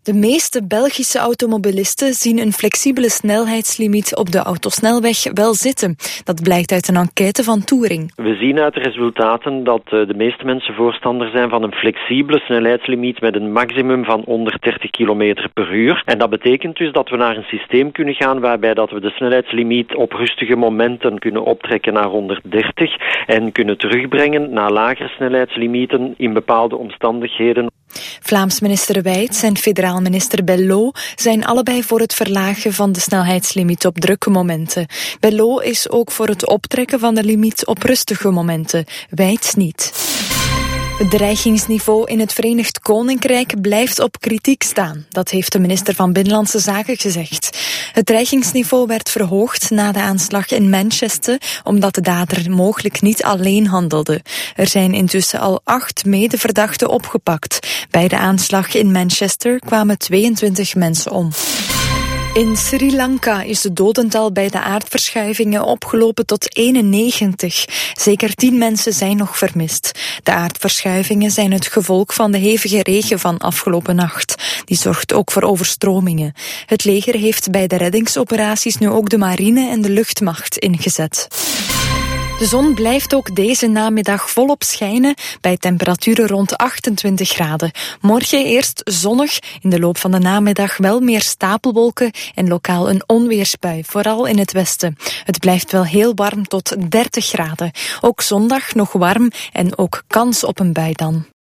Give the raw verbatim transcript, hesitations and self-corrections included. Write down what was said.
De meeste Belgische automobilisten zien een flexibele snelheidslimiet op de autosnelweg wel zitten. Dat blijkt uit een enquête van Touring. We zien uit de resultaten dat de meeste mensen voorstander zijn van een flexibele snelheidslimiet met een maximum van honderddertig kilometer per uur. En dat betekent dus dat we naar een systeem kunnen gaan waarbij dat we de snelheidslimiet op rustige momenten kunnen optrekken naar honderddertig en kunnen terugbrengen naar lagere snelheidslimieten in bepaalde omstandigheden. Vlaams minister Wijts en federaal minister Bello zijn allebei voor het verlagen van de snelheidslimiet op drukke momenten. Bello is ook voor het optrekken van de limiet op rustige momenten, Wijts niet. Het dreigingsniveau in het Verenigd Koninkrijk blijft op kritiek staan. Dat heeft de minister van Binnenlandse Zaken gezegd. Het dreigingsniveau werd verhoogd na de aanslag in Manchester, omdat de dader mogelijk niet alleen handelde. Er zijn intussen al acht medeverdachten opgepakt. Bij de aanslag in Manchester kwamen tweeëntwintig mensen om. In Sri Lanka is het dodental bij de aardverschuivingen opgelopen tot eenennegentig. Zeker tien mensen zijn nog vermist. De aardverschuivingen zijn het gevolg van de hevige regen van afgelopen nacht. Die zorgt ook voor overstromingen. Het leger heeft bij de reddingsoperaties nu ook de marine en de luchtmacht ingezet. De zon blijft ook deze namiddag volop schijnen bij temperaturen rond achtentwintig graden. Morgen eerst zonnig, in de loop van de namiddag wel meer stapelwolken en lokaal een onweersbui, vooral in het westen. Het blijft wel heel warm tot dertig graden. Ook zondag nog warm en ook kans op een bui dan.